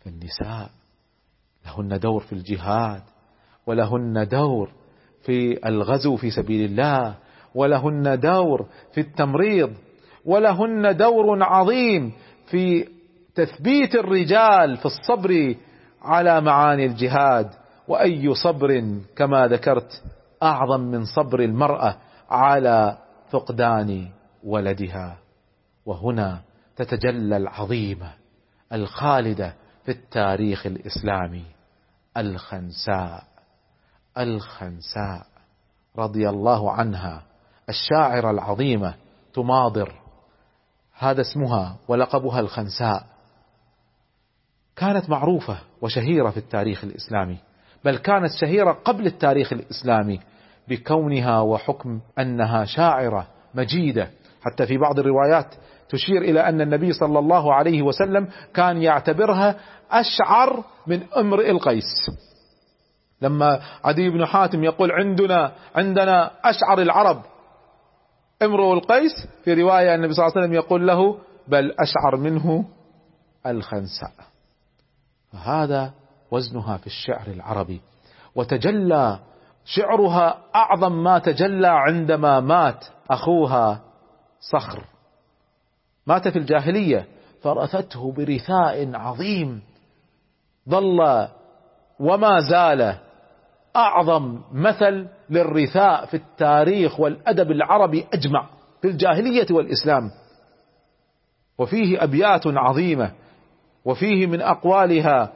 النساء لهن دور في الجهاد، ولهن دور في الغزو في سبيل الله، ولهن دور في التمريض، ولهن دور عظيم في تثبيت الرجال في الصبر على معاني الجهاد. وأي صبر كما ذكرت أعظم من صبر المرأة على فقدان ولدها. وهنا تتجلى العظيمة الخالدة في التاريخ الإسلامي، الخنساء رضي الله عنها، الشاعرة العظيمة تماضر، هذا اسمها ولقبها الخنساء. كانت معروفة وشهيرة في التاريخ الإسلامي، بل كانت شهيرة قبل التاريخ الإسلامي بكونها وحكم أنها شاعرة مجيدة. حتى في بعض الروايات تشير إلى أن النبي صلى الله عليه وسلم كان يعتبرها أشعر من امرئ القيس. لما عدي بن حاتم يقول عندنا أشعر العرب امرؤ القيس، في رواية النبي صلى الله عليه وسلم يقول له بل أشعر منه الخنساء. فهذا وزنها في الشعر العربي، وتجلى شعرها أعظم ما تجلى عندما مات أخوها صخر، مات في الجاهلية فرثته برثاء عظيم، ظل وما زال أعظم مثل للرثاء في التاريخ والأدب العربي أجمع في الجاهلية والإسلام. وفيه أبيات عظيمة، وفيه من أقوالها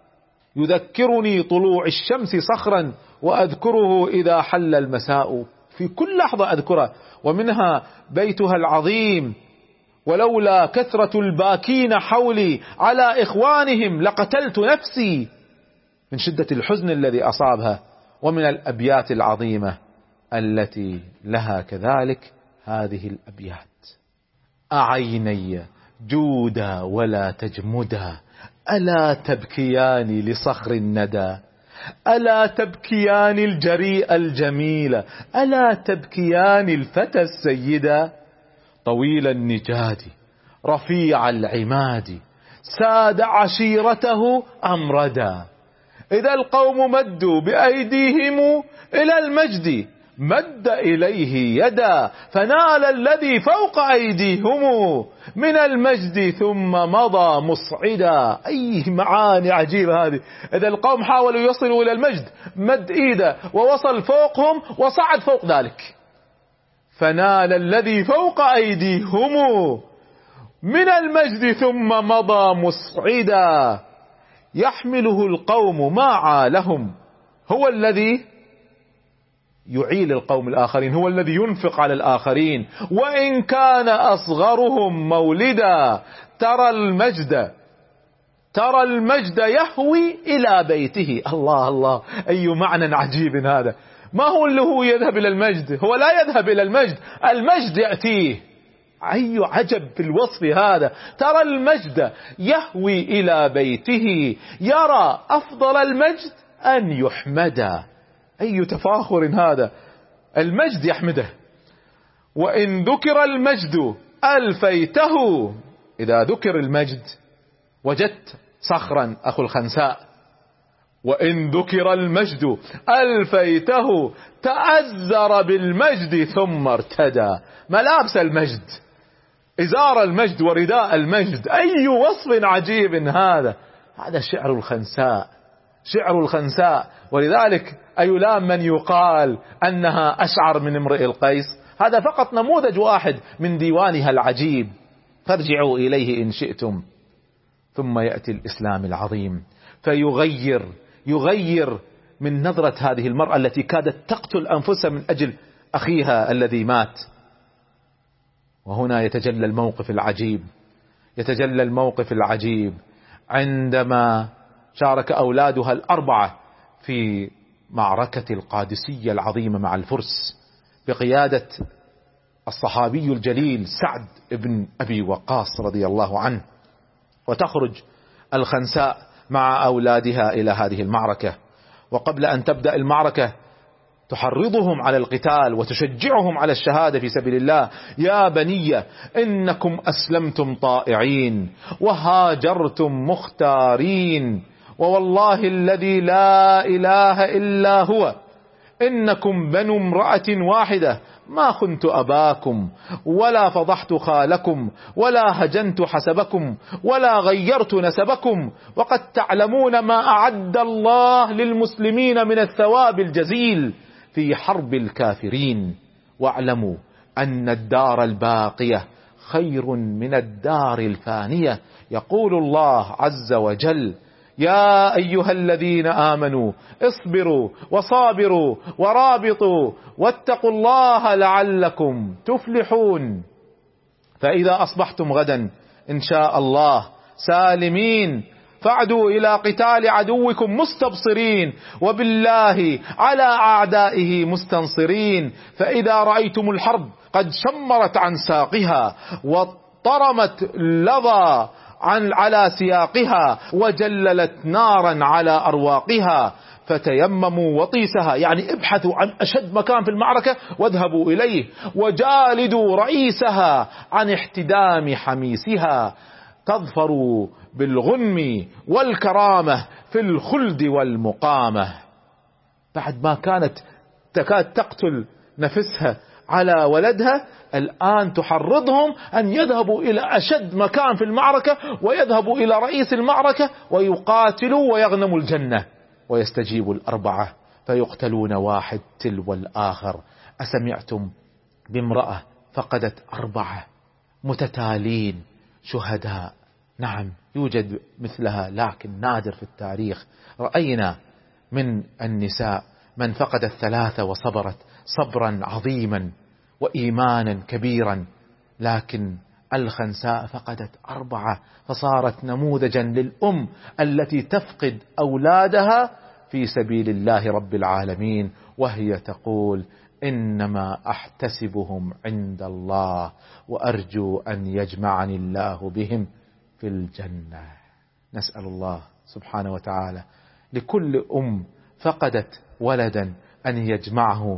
يذكرني طلوع الشمس صخرا وأذكره إذا حل المساء، في كل لحظة أذكره. ومنها بيتها العظيم ولولا كثرة الباكين حولي على إخوانهم لقتلت نفسي، من شدة الحزن الذي أصابها. ومن الأبيات العظيمة التي لها كذلك هذه الأبيات: أعيني جودا ولا تجمدا، ألا تبكيان لصخر الندى، ألا تبكيان الجريء الجميل، ألا تبكيان الفتى السيدا، طويل النجاد رفيع العماد ساد عشيرته أمردا، إذا القوم مدوا بأيديهم إلى المجد مد إليه يدا، فنال الذي فوق أيديهم من المجد ثم مضى مصعدا. أي معاني عجيبة هذه! إذا القوم حاولوا يصلوا إلى المجد مد إيده ووصل فوقهم وصعد فوق ذلك، فنال الذي فوق أيديهم من المجد ثم مضى مصعدا، يحمله القوم ما عالهم، هو الذي يعيل القوم الآخرين، هو الذي ينفق على الآخرين، وإن كان أصغرهم مولدا، ترى المجد يهوي إلى بيته. الله الله، أي معنى عجيب هذا! ما هو اللي هو يذهب إلى المجد، هو لا يذهب إلى المجد، المجد يأتيه. أي عجب في الوصف هذا! ترى المجد يهوي إلى بيته، يرى أفضل المجد أن يحمد. أي تفاخر هذا! المجد يحمده. وإن ذكر المجد ألفيته، إذا ذكر المجد وجدت صخرا أخو الخنساء، وإن ذكر المجد ألفيته تأزر بالمجد ثم ارتدى، ملابس المجد، إزار المجد ورداء المجد. أي وصف عجيب هذا! هذا شعر الخنساء، شعر الخنساء. ولذلك أيلام من يقال أنها أشعر من امرئ القيس؟ هذا فقط نموذج واحد من ديوانها العجيب، فارجعوا إليه إن شئتم. ثم يأتي الإسلام العظيم يغير من نظرة هذه المرأة التي كادت تقتل أنفسها من أجل أخيها الذي مات. وهنا يتجلى الموقف العجيب عندما شارك أولادها الأربعة في معركة القادسية العظيمة مع الفرس بقيادة الصحابي الجليل سعد بن أبي وقاص رضي الله عنه. وتخرج الخنساء مع أولادها إلى هذه المعركة. وقبل أن تبدأ المعركة تحرضهم على القتال وتشجعهم على الشهادة في سبيل الله. يا بني إنكم أسلمتم طائعين وهاجرتم مختارين، ووالله الذي لا إله إلا هو إنكم بنو امرأة واحدة، ما خنت أباكم ولا فضحت خالكم ولا هجنت حسبكم ولا غيرت نسبكم، وقد تعلمون ما أعد الله للمسلمين من الثواب الجزيل في حرب الكافرين، واعلموا أن الدار الباقية خير من الدار الفانية. يقول الله عز وجل: يا أيها الذين آمنوا اصبروا وصابروا ورابطوا واتقوا الله لعلكم تفلحون. فإذا أصبحتم غدا إن شاء الله سالمين فاعدوا إلى قتال عدوكم مستبصرين، وبالله على أعدائه مستنصرين. فإذا رأيتم الحرب قد شمرت عن ساقها واضطرمت لظى على سياقها وجللت نارا على أرواقها، فتيمموا وطيسها، يعني ابحثوا عن أشد مكان في المعركة واذهبوا إليه، وجالدوا رئيسها عن احتدام حميسها، تظفروا بالغنم والكرامة في الخلد والمقامة. بعد ما كانت تكاد تقتل نفسها على ولدها، الآن تحرضهم أن يذهبوا إلى أشد مكان في المعركة ويذهبوا إلى رئيس المعركة ويقاتلوا ويغنموا الجنة، ويستجيب الأربعة فيقتلون واحد تلو الآخر. أسمعتم بامرأة فقدت 4 متتالين شهداء؟ نعم يوجد مثلها لكن نادر في التاريخ. رأينا من النساء من فقدت 3 وصبرت صبرا عظيما وإيمانا كبيرا، لكن الخنساء فقدت 4 فصارت نموذجا للأم التي تفقد أولادها في سبيل الله رب العالمين، وهي تقول: إنما أحتسبهم عند الله وأرجو أن يجمعني الله بهم في الجنة. نسأل الله سبحانه وتعالى لكل أم فقدت ولدا أن يجمعه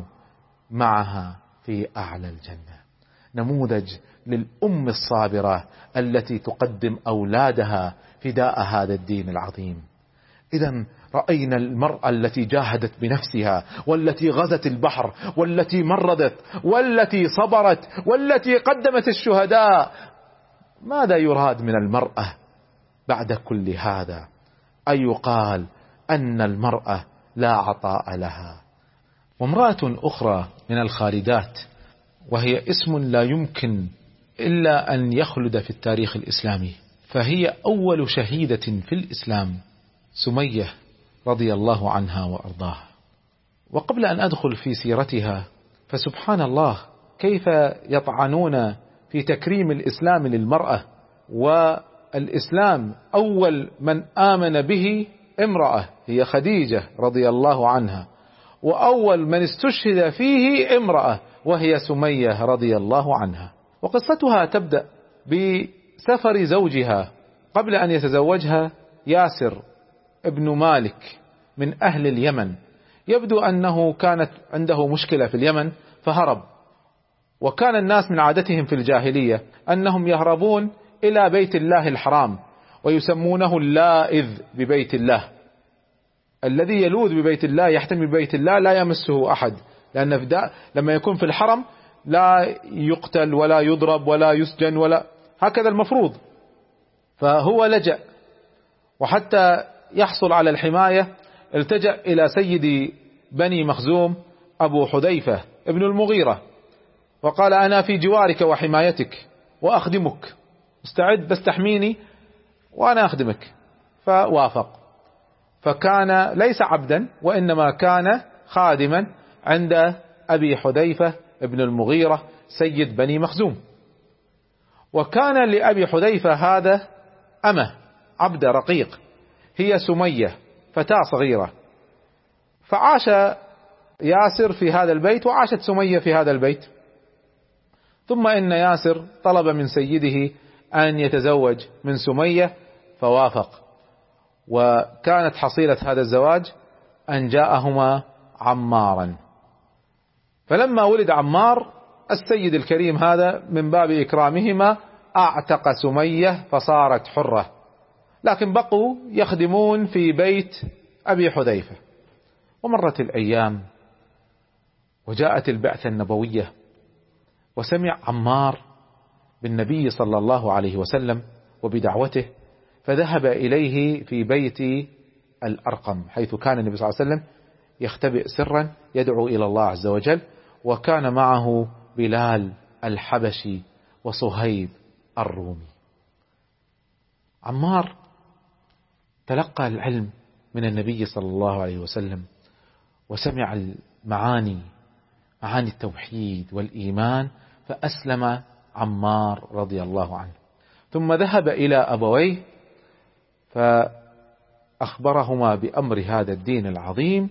معها في أعلى الجنة. نموذج للأم الصابرة التي تقدم أولادها فداء هذا الدين العظيم. إذا رأينا المرأة التي جاهدت بنفسها، والتي غزت البحر، والتي مرضت، والتي صبرت، والتي قدمت الشهداء. ماذا يراد من المرأة بعد كل هذا؟ أن يقال أن المرأة لا عطاء لها. وامرأة أخرى من الخالدات، وهي اسم لا يمكن إلا أن يخلد في التاريخ الإسلامي، فهي أول شهيدة في الإسلام، سمية رضي الله عنها وأرضاها. وقبل أن أدخل في سيرتها، فسبحان الله كيف يطعنون في تكريم الإسلام للمرأة، والإسلام أول من آمن به امرأة هي خديجة رضي الله عنها، وأول من استشهد فيه امرأة وهي سمية رضي الله عنها. وقصتها تبدأ بسفر زوجها قبل أن يتزوجها، ياسر ابن مالك من أهل اليمن. يبدو أنه كانت عنده مشكلة في اليمن فهرب، وكان الناس من عادتهم في الجاهلية أنهم يهربون إلى بيت الله الحرام، ويسمونه اللاذ ببيت الله. الذي يلوذ ببيت الله يحتمي ببيت الله لا يمسه أحد، لأن لما يكون في الحرم لا يقتل ولا يضرب ولا يسجن ولا هكذا المفروض. فهو لجأ، وحتى يحصل على الحماية التجأ إلى سيد بني مخزوم أبو حذيفة ابن المغيرة، وقال: أنا في جوارك وحمايتك وأخدمك، مستعد بس تحميني وأنا أخدمك. فوافق، فكان ليس عبدا وإنما كان خادما عند أبي حذيفة ابن المغيرة سيد بني مخزوم. وكان لأبي حذيفة هذا أمه عبد رقيق، هي سمية فتاة صغيرة. فعاش ياسر في هذا البيت وعاشت سمية في هذا البيت. ثم إن ياسر طلب من سيده أن يتزوج من سمية فوافق، وكانت حصيلة هذا الزواج أن جاءهما عمارا فلما ولد عمار السيد الكريم هذا من باب إكرامهما أعتق سمية فصارت حرة، لكن بقوا يخدمون في بيت أبي حذيفة. ومرت الأيام وجاءت البعثة النبوية، وسمع عمار بالنبي صلى الله عليه وسلم وبدعوته، فذهب إليه في بيت الأرقم حيث كان النبي صلى الله عليه وسلم يختبئ سرا يدعو إلى الله عز وجل، وكان معه بلال الحبشي وصهيب الرومي. عمار تلقى العلم من النبي صلى الله عليه وسلم، وسمع معاني التوحيد والإيمان، فأسلم عمار رضي الله عنه. ثم ذهب إلى أبويه فأخبرهما بأمر هذا الدين العظيم،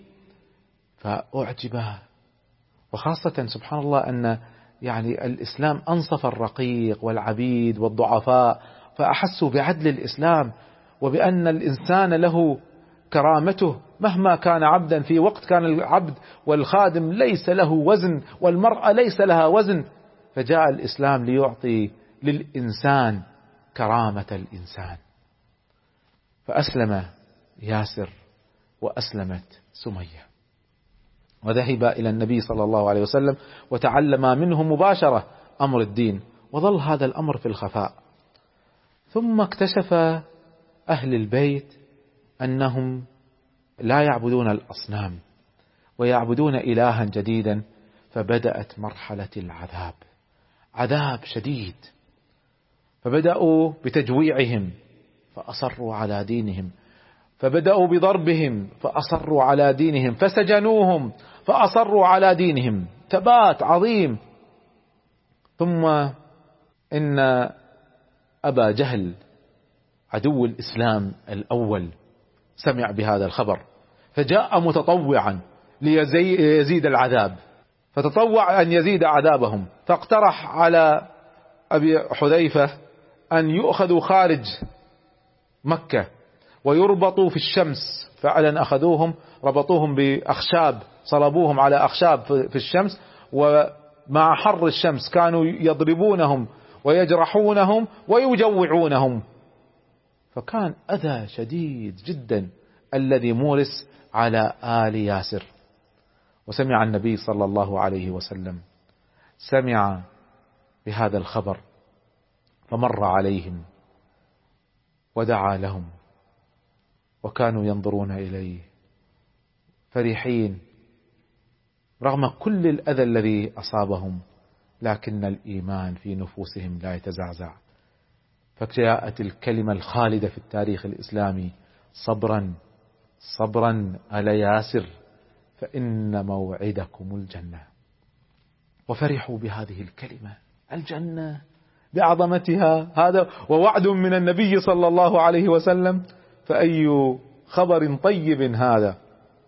فأعجبا، وخاصة سبحان الله أن يعني الإسلام أنصف الرقيق والعبيد والضعفاء، فأحسوا بعدل الإسلام وبأن الإنسان له كرامته مهما كان عبدا. في وقت كان العبد والخادم ليس له وزن، والمرأة ليس لها وزن، فجاء الإسلام ليعطي للإنسان كرامة الإنسان. فأسلم ياسر وأسلمت سمية، وذهب إلى النبي صلى الله عليه وسلم وتعلم منه مباشرة أمر الدين، وظل هذا الأمر في الخفاء. ثم اكتشف أهل البيت أنهم لا يعبدون الأصنام ويعبدون إلها جديدا، فبدأت مرحلة العذاب، عذاب شديد. فبدأوا بتجويعهم فأصروا على دينهم، فبدأوا بضربهم فأصروا على دينهم، فسجنوهم فأصروا على دينهم، ثبات عظيم. ثم إن أبا جهل عدو الإسلام الأول سمع بهذا الخبر، فجاء متطوعا ليزيد العذاب، فتطوع أن يزيد عذابهم، فاقترح على أبي حذيفة أن يؤخذوا خارج مكة ويربطوا في الشمس. فعلا أخذوهم ربطوهم بأخشاب، صلبوهم على أخشاب في الشمس، ومع حر الشمس كانوا يضربونهم ويجرحونهم ويجوعونهم. فكان أذى شديد جدا الذي مورس على آل ياسر. وسمع النبي صلى الله عليه وسلم، سمع بهذا الخبر فمر عليهم ودعا لهم، وكانوا ينظرون إليه فرحين رغم كل الأذى الذي أصابهم، لكن الإيمان في نفوسهم لا يتزعزع. فجاءت الكلمة الخالدة في التاريخ الإسلامي: صبرا صبرا آل ياسر فإن موعدكم الجنة. وفرحوا بهذه الكلمة، الجنة بعظمتها، هذا ووعد من النبي صلى الله عليه وسلم، فأي خبر طيب هذا.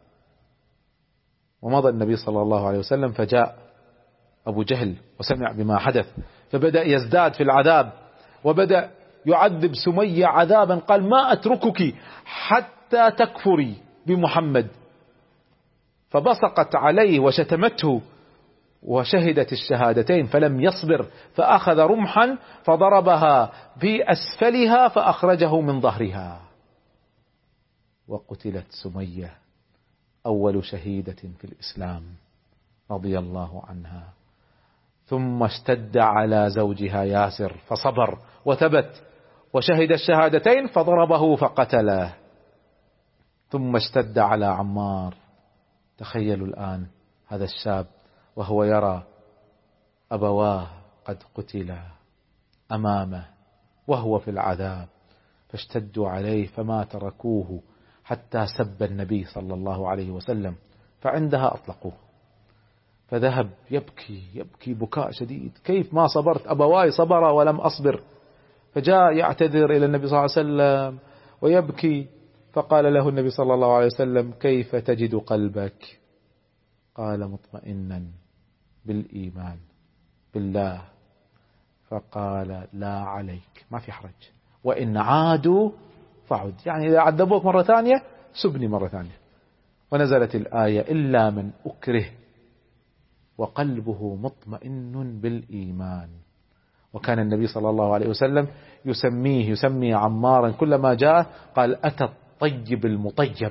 ومضى النبي صلى الله عليه وسلم، فجاء أبو جهل وسمع بما حدث، فبدأ يزداد في العذاب، وبدأ يعذب سمية عذابا، قال: ما أتركك حتى تكفري بمحمد. فبصقت عليه وشتمته وشهدت الشهادتين، فلم يصبر، فأخذ رمحا فضربها في أسفلها فأخرجه من ظهرها، وقتلت سمية أول شهيدة في الإسلام رضي الله عنها. ثم اشتد على زوجها ياسر فصبر وثبت وشهد الشهادتين، فضربه فقتله. ثم اشتد على عمار. تخيلوا الآن هذا الشاب وهو يرى أبواه قد قتلا أمامه وهو في العذاب، فاشتدوا عليه فما تركوه حتى سب النبي صلى الله عليه وسلم، فعندها أطلقوه. فذهب يبكي بكاء شديد: كيف ما صبرت؟ أبواي صبرا ولم أصبر. فجاء يعتذر إلى النبي صلى الله عليه وسلم ويبكي، فقال له النبي صلى الله عليه وسلم: كيف تجد قلبك؟ قال: مطمئنا بالإيمان بالله. فقال: لا عليك، ما في حرج، وإن عادوا فعد، يعني إذا عذبوك مرة ثانية سبني مرة ثانية. ونزلت الآية: إلا من أكره وقلبه مطمئن بالإيمان. وكان النبي صلى الله عليه وسلم يسمي عمارا كلما جاء قال أتى الطيب المطيب،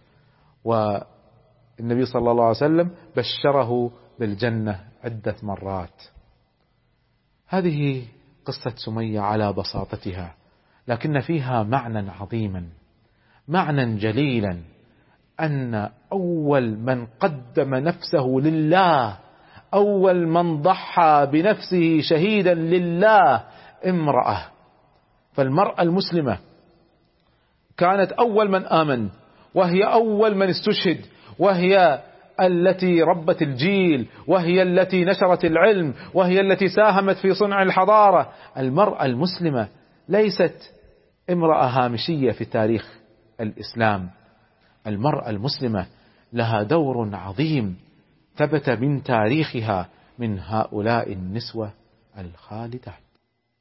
والنبي صلى الله عليه وسلم بشره بالجنة عدة مرات. هذه قصة سمية على بساطتها، لكن فيها معنى عظيما، معنى جليلا، أن أول من قدم نفسه لله، أول من ضحى بنفسه شهيدا لله امرأة. فالمرأة المسلمة كانت أول من آمن، وهي أول من استشهد، وهي التي ربت الجيل، وهي التي نشرت العلم، وهي التي ساهمت في صنع الحضارة. المرأة المسلمة ليست امرأة هامشية في تاريخ الإسلام، المرأة المسلمة لها دور عظيم ثبت من تاريخها من هؤلاء النسوة الخالدات.